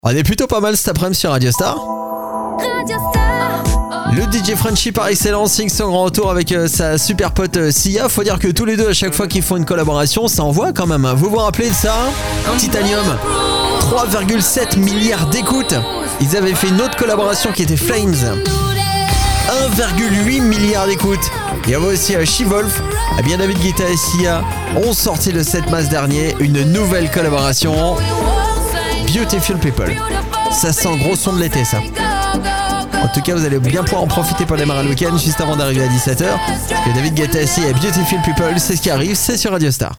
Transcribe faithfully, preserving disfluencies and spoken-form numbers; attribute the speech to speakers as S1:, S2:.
S1: On est plutôt pas mal cet après-midi sur Radio Star. Le D J Frenchy par excellence signe son grand retour avec euh, sa super pote euh, Sia. Faut dire que tous les deux, à chaque fois qu'ils font une collaboration, ça envoie quand même. Vous vous rappelez de ça? Titanium, trois virgule sept milliards d'écoutes. Ils avaient fait une autre collaboration qui était Flames, un virgule huit milliard d'écoutes. Il y avait aussi euh, She-Wolf. Eh bien, David Guetta et Sia ont sorti le sept mars dernier une nouvelle collaboration, Beautiful People. Ça sent gros son de l'été, ça. En tout cas, vous allez bien pouvoir en profiter pour démarrer le week-end juste avant d'arriver à dix-sept heures. Parce que David Guetta et Beautiful People, c'est ce qui arrive, c'est sur Radio Star.